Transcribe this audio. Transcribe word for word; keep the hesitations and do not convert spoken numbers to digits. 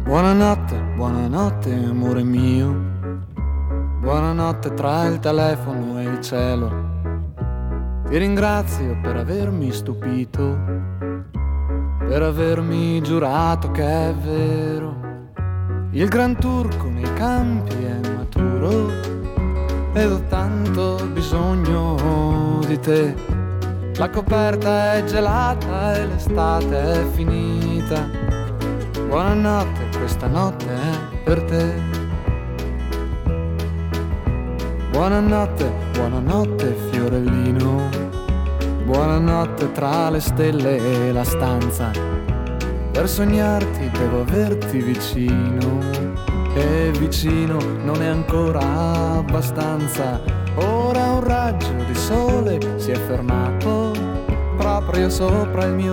Buonanotte, buonanotte amore mio, buonanotte tra il telefono e il cielo. Ti ringrazio per avermi stupito, per avermi giurato che è vero. Il gran turco nei campi è maturo ed ho tanto bisogno di te. La coperta è gelata e l'estate è finita. Buonanotte, questa notte è per te. Buonanotte, buonanotte fiorellino, buonanotte tra le stelle e la stanza. Per sognarti devo averti vicino, e vicino non è ancora abbastanza. Ora un raggio di sole si è fermato proprio sopra il mio